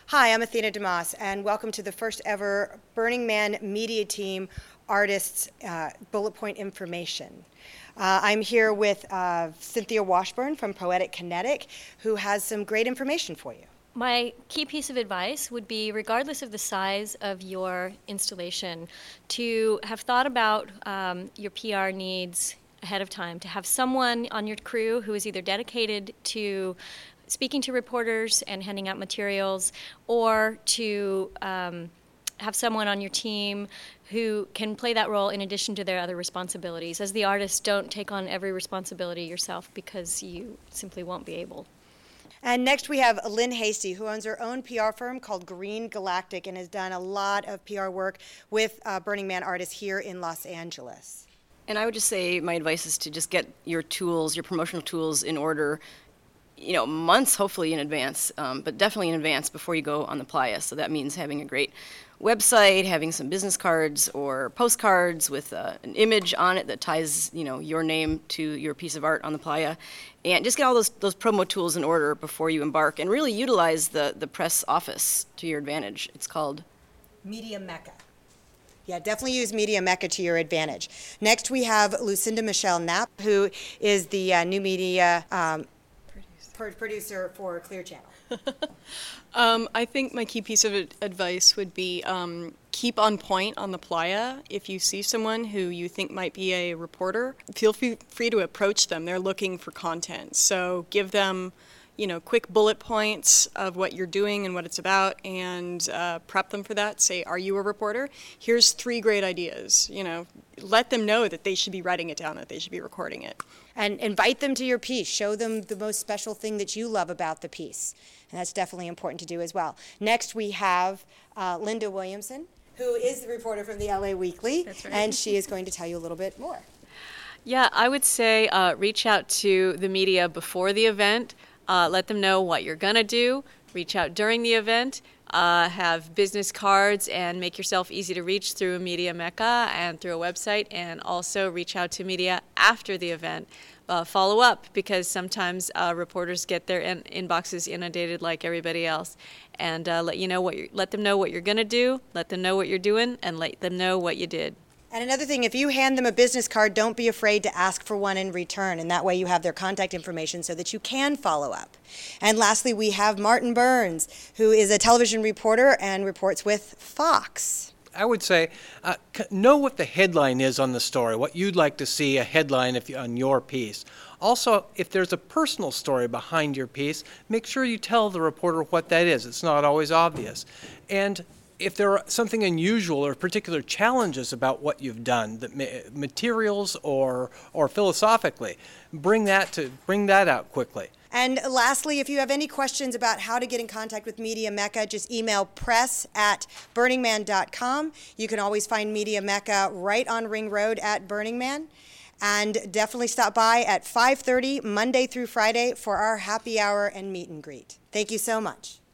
Hi, I'm Athena Damas, and welcome to the first ever Burning Man Media Team Artists Bullet Point Information. I'm here with Cynthia Washburn from Poetic Kinetic, who has some great information for you. My key piece of advice would be, regardless of the size of your installation, to have thought about your PR needs ahead of time, to have someone on your crew who is either dedicated to speaking to reporters and handing out materials, or to have someone on your team who can play that role in addition to their other responsibilities. As the artist, don't take on every responsibility yourself because you simply won't be able. And next we have Lynn Hasty, who owns her own PR firm called Green Galactic and has done a lot of PR work with Burning Man artists here in Los Angeles. And I would just say my advice is to just get your tools, your promotional tools in order, months hopefully in advance, but definitely in advance before you go on the playa. So that means having a great website, having some business cards or postcards with an image on it that ties, your name to your piece of art on the playa, and just get all those promo tools in order before you embark, and really utilize the press office to your advantage. It's called Media Mecca. Yeah, definitely use Media Mecca to your advantage. Next we have Lucinda Michelle Knapp, who is the new media producer for Clear Channel. I think my key piece of advice would be keep on point on the playa. If you see someone who you think might be a reporter, feel free to approach them. They're looking for content. So give them, quick bullet points of what you're doing and what it's about, and prep them for that. Say, are you a reporter? Here's 3 great ideas. Let them know that they should be writing it down, that they should be recording it. And invite them to your piece. Show them the most special thing that you love about the piece. And that's definitely important to do as well. Next we have Linda Williamson, who is the reporter from the LA Weekly. That's right. And she is going to tell you a little bit more. Yeah, I would say reach out to the media before the event. Let them know what you're going to do. Reach out during the event. Have business cards and make yourself easy to reach through Media Mecca and through a website, and also reach out to media after the event. Follow up, because sometimes reporters get their inboxes inundated like everybody else, and let them know what you're going to do, let them know what you're doing, and let them know what you did. And another thing, if you hand them a business card, don't be afraid to ask for one in return, and that way you have their contact information so that you can follow up. And lastly, we have Martin Burns, who is a television reporter and reports with Fox. I would say know what the headline is on the story, what you'd like to see a headline on your piece. Also, if there's a personal story behind your piece, make sure you tell the reporter what that is. It's not always obvious. And if there are something unusual or particular challenges about what you've done, materials or philosophically, bring that out quickly. And lastly, if you have any questions about how to get in contact with Media Mecca, just email press@burningman.com. You can always find Media Mecca right on Ring Road at Burning Man. And definitely stop by at 5:30 Monday through Friday for our happy hour and meet and greet. Thank you so much.